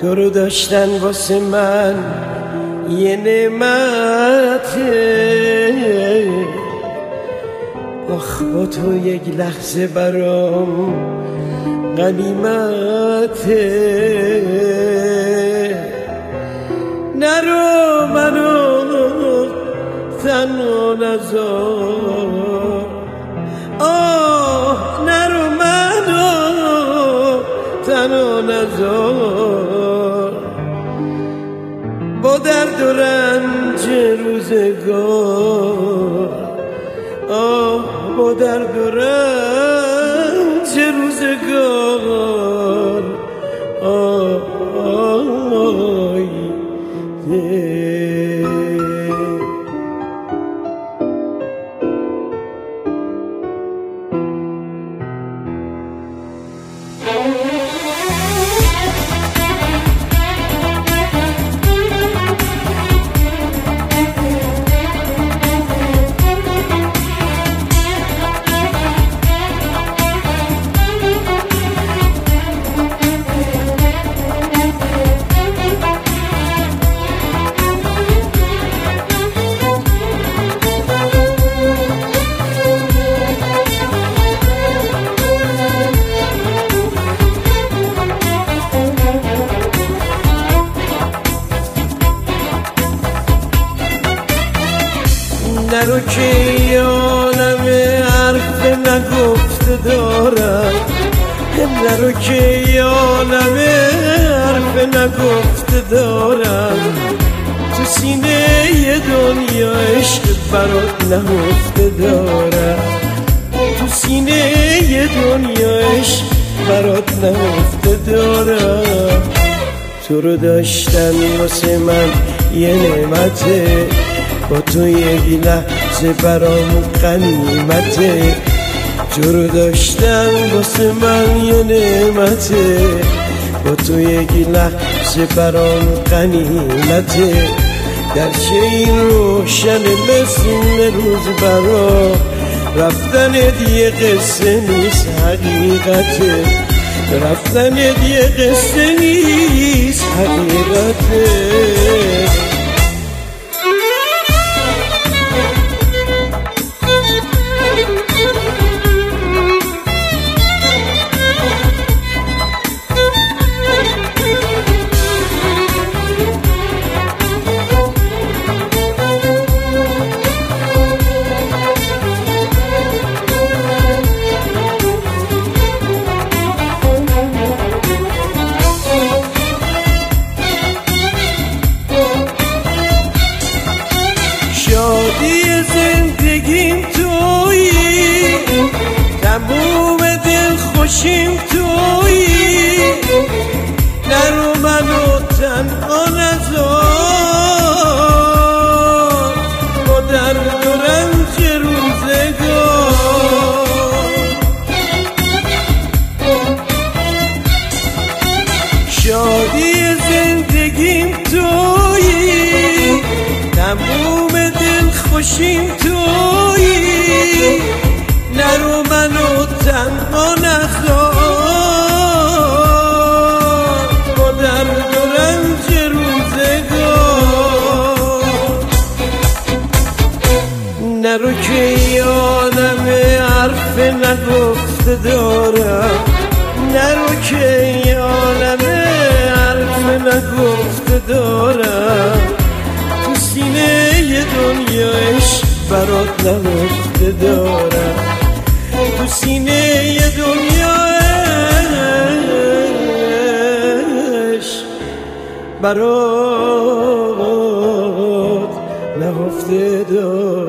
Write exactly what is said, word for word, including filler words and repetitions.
تو رو داشتن واسه من یه نعمته، آخ با تو یک لحظه برام غنیمته. نرو منو تنها نذار، آه نرو منو تنها نذار، با درد و رنج روزگار، آه با درد و رنج روزگار. آه آی نرو که یالم حرف نگفته دارم، نرو که یالم حرف نگفته دارم، تو سینه یه دنیا عشق برات نهفته دارم، تو سینه یه دنیا عشق برات نهفته دارم. تو رو داشتن واسه من یه نعمته، با تو یک لحظه برام غنیمته، تو رو داشتن واسه من یه نعمته، با تو یک لحظه برام غنیمته. در شین روشن مثل روز برا رفتن دیگه قصه نیست حقیقته، رفتن دیگه قصه نیست حقیقته. شادی زندگیم تویی، تموم دل خوشیم تویی، نرو منو تنها نذار، با درد و رنج روزگار. شادی زندگیم تویی، تموم خوشیم تویی، نرو منو تنها نذار، با درد و رنج روزگار. نرو که یادم حرف نگفته دارم، نرو که یادم حرف نگفته دارم، تو سینه یه دنیا عشق برات نهفته دارم، تو سینه یه دنیا عشق برات نهفته دارم.